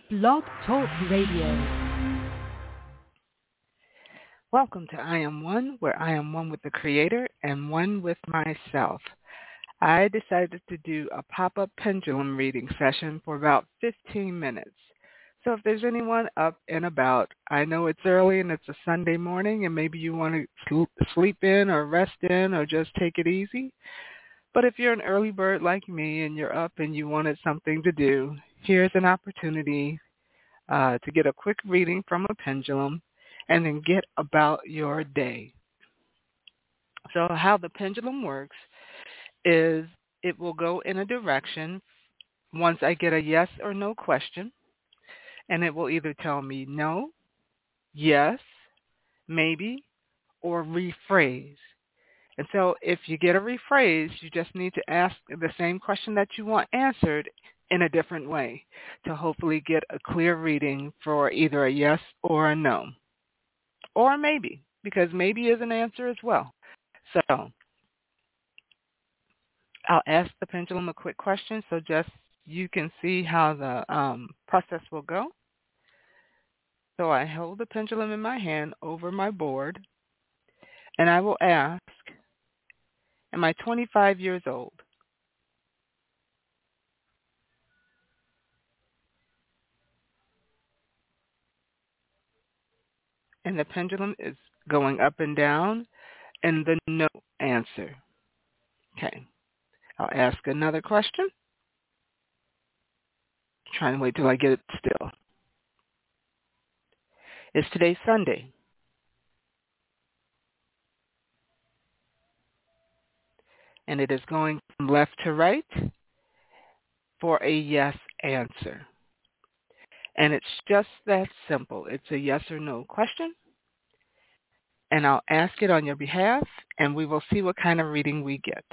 Blog Talk Radio. Welcome to I Am One, where I am one with the Creator and one with myself. I decided to do a pop-up pendulum reading session for about 15 minutes. So if there's anyone up and about, I know it's early and it's a Sunday morning and maybe you want to sleep in or rest in or just take it easy. But if you're an early bird like me and you're up and you wanted something to do, here's an opportunity to get a quick reading from a pendulum and then get about your day. So how the pendulum works is it will go in a direction once I get a yes or no question, and it will either tell me no, yes, maybe, or rephrase. And so if you get a rephrase, you just need to ask the same question that you want answered in a different way to hopefully get a clear reading for either a yes or a no. Or maybe, because maybe is an answer as well. So I'll ask the pendulum a quick question so just you can see how the process will go. So I hold the pendulum in my hand over my board, and I will ask, am I 25 years old? And the pendulum is going up and down, and the no answer. Okay. I'll ask another question. Trying to wait till I get it still. Is today Sunday? And it is going from left to right for a yes answer. And it's just that simple. It's a yes or no question. And I'll ask it on your behalf, and we will see what kind of reading we get.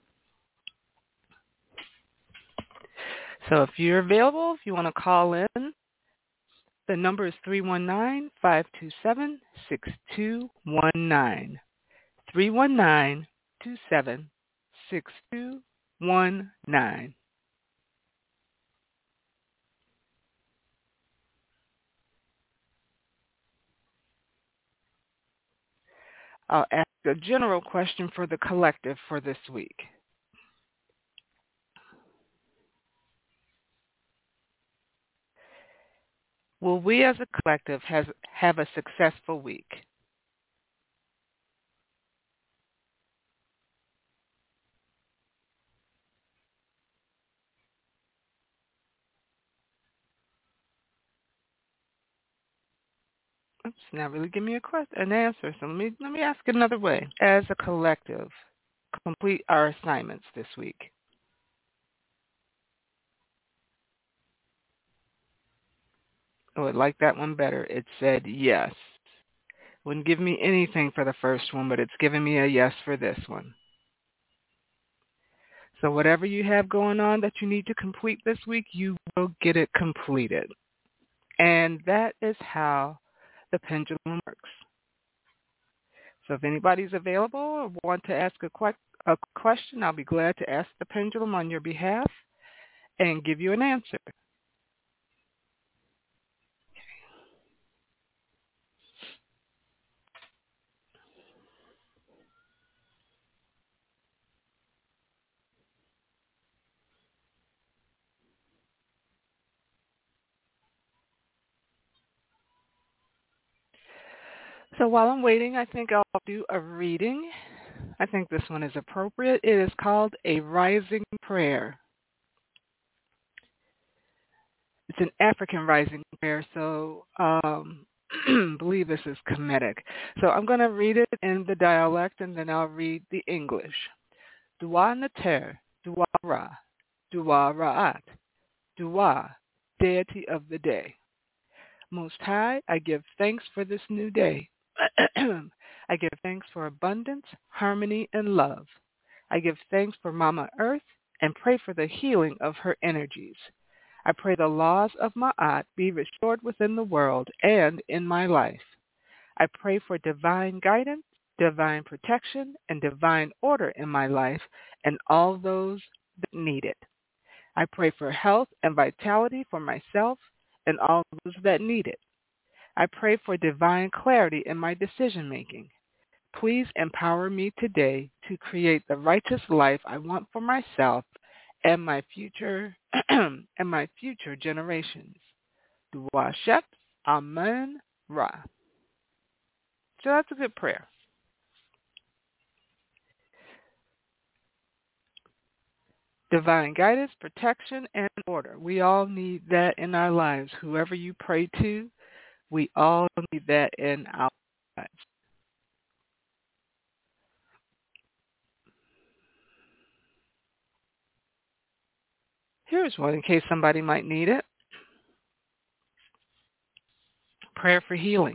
So if you're available, if you want to call in, the number is 319-527-6219. 319-227-6219. I'll ask a general question for the collective for this week. Will we as a collective have a successful week? Oops, not really give me an answer. So let me ask it another way. As a collective, complete our assignments this week. Oh, I like that one better. It said yes. Wouldn't give me anything for the first one, but it's giving me a yes for this one. So whatever you have going on that you need to complete this week, you will get it completed. And that is how the pendulum works. So if anybody's available or want to ask a question, I'll be glad to ask the pendulum on your behalf and give you an answer. So while I'm waiting, I think I'll do a reading. I think this one is appropriate. It is called a rising prayer. It's an African rising prayer, so believe this is Kemetic. So I'm going to read it in the dialect, and then I'll read the English. Dua Nater, Dua Ra, Dua Ra'at, Dua, deity of the day. Most High, I give thanks for this new day. I give thanks for abundance, harmony, and love. I give thanks for Mama Earth and pray for the healing of her energies. I pray the laws of Ma'at be restored within the world and in my life. I pray for divine guidance, divine protection, and divine order in my life and all those that need it. I pray for health and vitality for myself and all those that need it. I pray for divine clarity in my decision-making. Please empower me today to create the righteous life I want for myself and my future and my future generations. Dua Shep, Amen, Ra. So that's a good prayer. Divine guidance, protection, and order. We all need that in our lives. Whoever you pray to, we all need that in our lives. Here's one in case somebody might need it. Prayer for healing.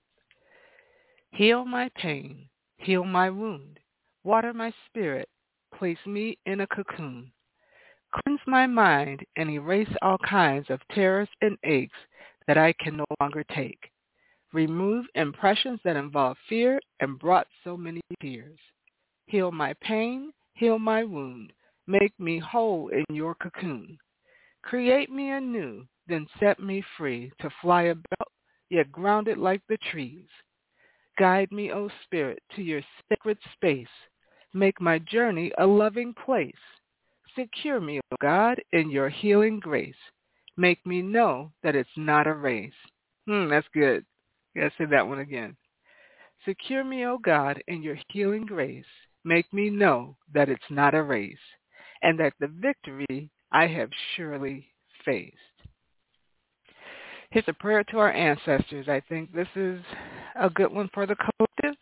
Heal my pain, heal my wound, water my spirit, place me in a cocoon. Cleanse my mind and erase all kinds of terrors and aches that I can no longer take. Remove impressions that involve fear and brought so many tears. Heal my pain, heal my wound, make me whole in your cocoon. Create me anew, then set me free to fly about, yet grounded like the trees. Guide me, O Spirit, to your sacred space. Make my journey a loving place. Secure me, O God, in your healing grace. Make me know that it's not a race. That's good. Gotta say that one again. Secure me, O God, in your healing grace. Make me know that it's not a race, and that the victory I have surely faced. Here's a prayer to our ancestors. I think this is a good one for the collective.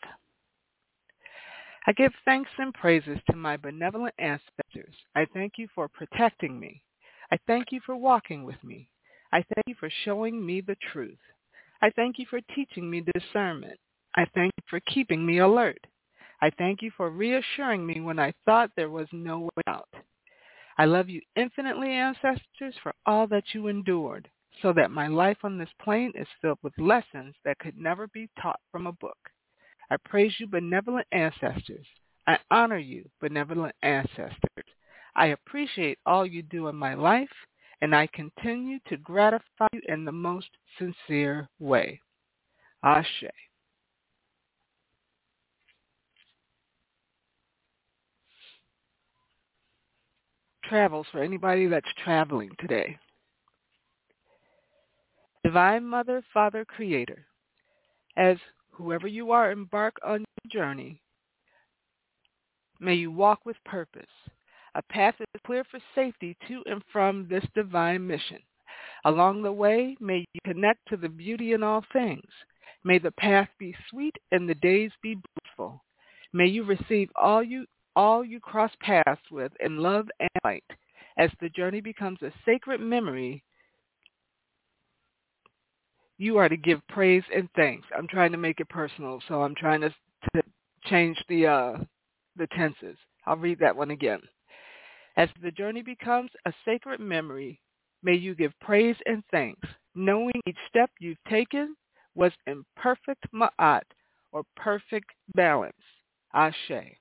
I give thanks and praises to my benevolent ancestors. I thank you for protecting me. I thank you for walking with me. I thank you for showing me the truth. I thank you for teaching me discernment. I thank you for keeping me alert. I thank you for reassuring me when I thought there was no way out. I love you infinitely, ancestors, for all that you endured, so that my life on this plane is filled with lessons that could never be taught from a book. I praise you, benevolent ancestors. I honor you, benevolent ancestors. I appreciate all you do in my life, and I continue to gratify you in the most sincere way. Ashe. Travels for anybody that's traveling today. Divine Mother, Father, Creator, as whoever you are embark on your journey, may you walk with purpose. A path is clear for safety to and from this divine mission. Along the way, may you connect to the beauty in all things. May the path be sweet and the days be blissful. May you receive all you cross paths with in love and light. As the journey becomes a sacred memory, you are to give praise and thanks. I'm trying to make it personal, so I'm trying to change the tenses. I'll read that one again. As the journey becomes a sacred memory, may you give praise and thanks, knowing each step you've taken was in perfect ma'at, or perfect balance. Ashe.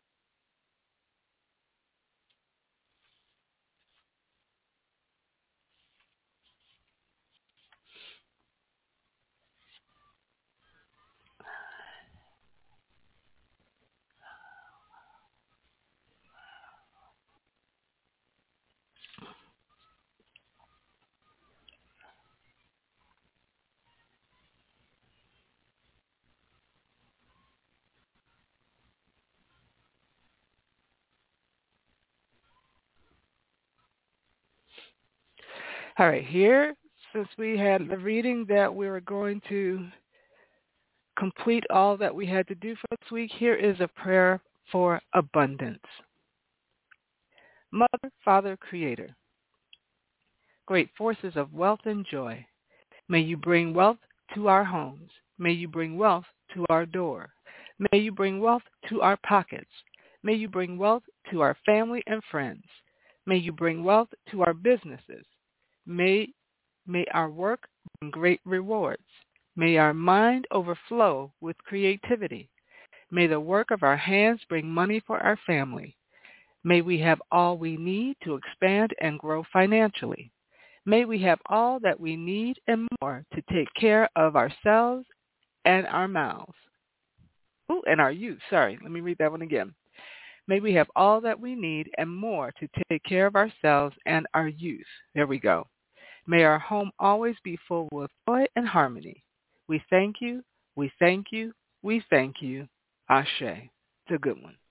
All right, here, since we had the reading that we were going to complete all that we had to do for this week, here is a prayer for abundance. Mother, Father, Creator, great forces of wealth and joy, may you bring wealth to our homes. May you bring wealth to our door. May you bring wealth to our pockets. May you bring wealth to our family and friends. May you bring wealth to our businesses. May our work bring great rewards. May our mind overflow with creativity. May the work of our hands bring money for our family. May we have all we need to expand and grow financially. May we have all that we need and more to take care of ourselves and our mouths. Ooh, and our youth. Sorry, let me read that one again. May we have all that we need and more to take care of ourselves and our youth. There we go. May our home always be full with joy and harmony. We thank you, we thank you, we thank you. Ashe. It's a good one.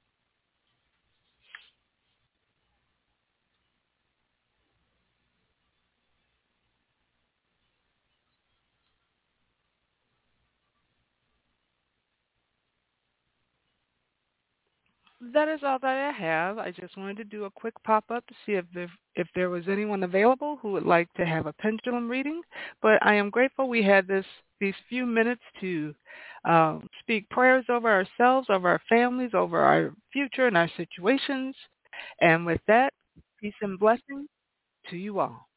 That is all that I have. I just wanted to do a quick pop-up to see if there was anyone available who would like to have a pendulum reading. But I am grateful we had these few minutes to speak prayers over ourselves, over our families, over our future and our situations. And with that, peace and blessings to you all.